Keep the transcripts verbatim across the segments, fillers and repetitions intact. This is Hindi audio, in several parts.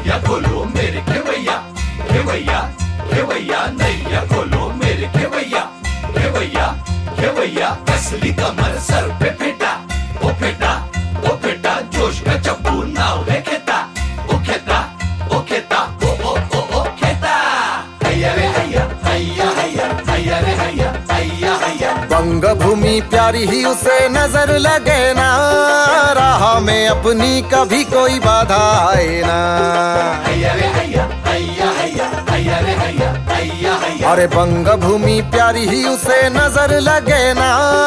नैया खोलो मेरे खेवैया, खेवैया खेवैया नैया खोलो मेरे खेवैया, खेवैया खेवैया असली कमर सर पे फेटा, ओ फेटा ओ फेटा जोश का चप्पू नाव है खेता, ओ खेता ओ खेता ओ ओ ओ ओ खेता। हैया रे हैया हैया हैया हैया रे हैया हैया हैया। बंग भूमि प्यारी ही उसे नजर लगे ना, राह में अपनी कभी कोई बाधा आए ना। हैया रे हैया हैया हैया हैया रे हैया हैया हैया। अरे बंग भूमि प्यारी ही उसे नजर लगे ना,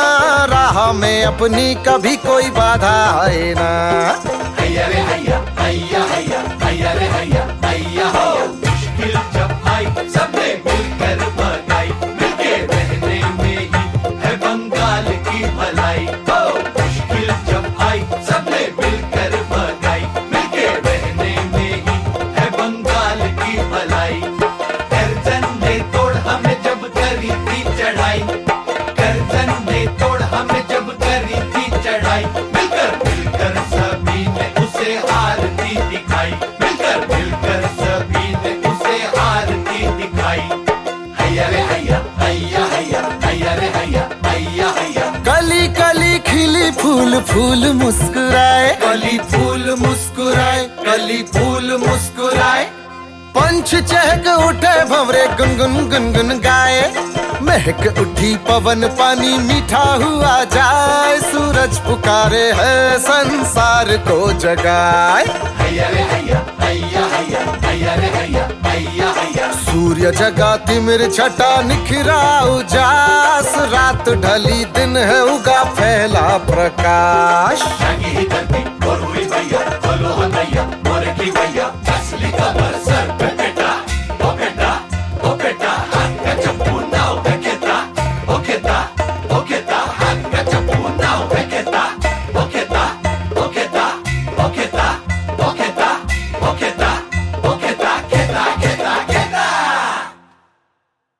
राह में अपनी कभी कोई बाधा आए ना। हैया रे हैया हैया हैया हैया रे हैया हैया हैया। मुश्किल जब आई सबने मिलकर भगाई, मिलके रहने में ही है बंगाल की भलाई। हो मुश्किल जब आई सबने मिलकर भगाई, मिलके रहने में ही है बंगाल की भलाई। गर्दन ने तोड़ हमें जब करी थी चढ़ाई, गर्दन ने तोड़ हमें जब करी थी चढ़ाई, मिलकर मिलकर सभी ने उसे आरती दिखाई, मिलकर मिलकर सभी ने उसे आरती दिखाई। हैया रे हैया हैया हैया हैया रे हैया हैया हैया। कली कली खिली फूल फूल मुस्कुराए, कली फूल मुस्कुराए, कली फूल मुस्कुराए। पंछ चहक उठे भंवरे गुनगुन गुनगुन गाए, महक उठी पवन पानी मीठा हुआ जाए, सूरज पुकारे है संसार को जगाए। हैया रे हैया हैया हैया हैया रे हैया हैया हैया। सूर्य जगा तिमिर छटा निखरा उजास, रात ढली दिन है उगा फैला प्रकाश। जागी ही धरती और हुई भैया, बोलो हाँ नैया मोर की भैया, असली कमर सर